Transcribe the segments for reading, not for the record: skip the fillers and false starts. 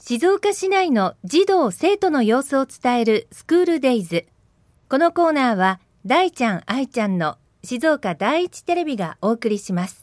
静岡市内の児童生徒の様子を伝えるスクールデイズ。このコーナーは大ちゃん愛ちゃんの静岡第一テレビがお送りします。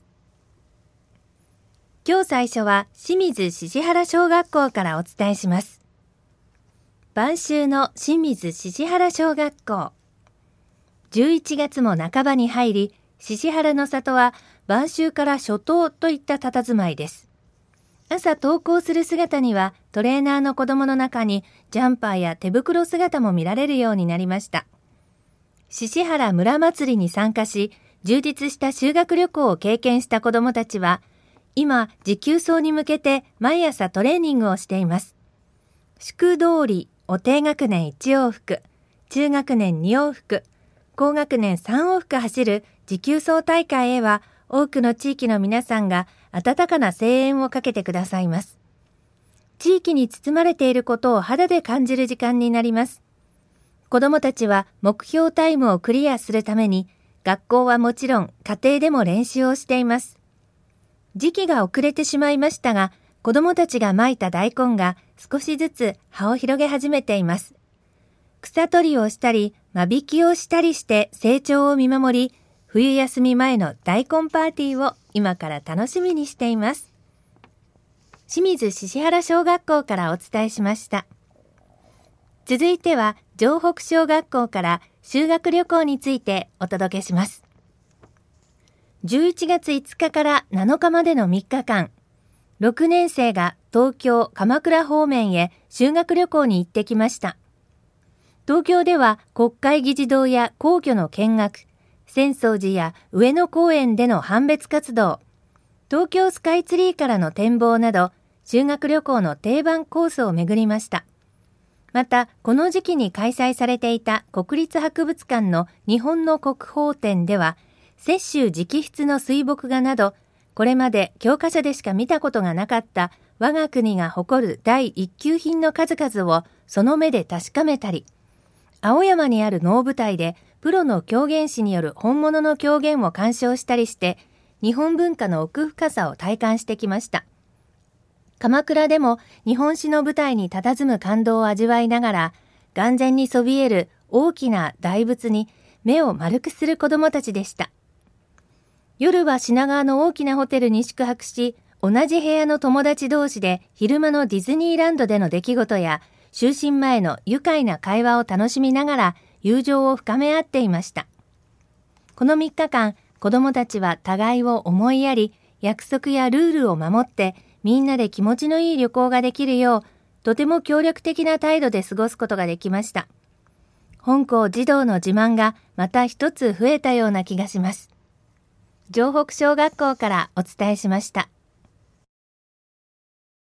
今日最初は清水獅子原小学校からお伝えします。晩秋の清水獅子原小学校。11月も半ばに入り、獅子原の里は晩秋から初冬といった佇まいです。朝登校する姿にはトレーナーの子供の中にジャンパーや手袋姿も見られるようになりました。獅子原村祭りに参加し、充実した修学旅行を経験した子供たちは、今持久走に向けて毎朝トレーニングをしています。宿通りを低学年1往復、中学年2往復、高学年3往復走る持久走大会へは多くの地域の皆さんが温かな声援をかけてくださいます。地域に包まれていることを肌で感じる時間になります。子どもたちは目標タイムをクリアするために学校はもちろん家庭でも練習をしています。時期が遅れてしまいましたが、子どもたちがまいた大根が少しずつ葉を広げ始めています。草取りをしたり間引きをしたりして成長を見守り、冬休み前の大根パーティーを今から楽しみにしています。清水獅子原小学校からお伝えしました。続いては城北小学校から修学旅行についてお届けします。11月5日から7日までの3日間、6年生が東京・鎌倉方面へ修学旅行に行ってきました。東京では国会議事堂や皇居の見学、浅草寺や上野公園での判別活動、東京スカイツリーからの展望など、修学旅行の定番コースを巡りました。また、この時期に開催されていた国立博物館の日本の国宝展では、雪舟直筆の水墨画など、これまで教科書でしか見たことがなかった我が国が誇る第一級品の数々をその目で確かめたり、青山にある能舞台でプロの狂言師による本物の狂言を鑑賞したりして、日本文化の奥深さを体感してきました。鎌倉でも日本史の舞台に佇む感動を味わいながら、眼前にそびえる大きな大仏に目を丸くする子どもたちでした。夜は品川の大きなホテルに宿泊し、同じ部屋の友達同士で昼間のディズニーランドでの出来事や、就寝前の愉快な会話を楽しみながら友情を深め合っていました。この3日間、子どもたちは互いを思いやり、約束やルールを守って、みんなで気持ちのいい旅行ができるよう、とても協力的な態度で過ごすことができました。本校児童の自慢がまた一つ増えたような気がします。城北小学校からお伝えしました。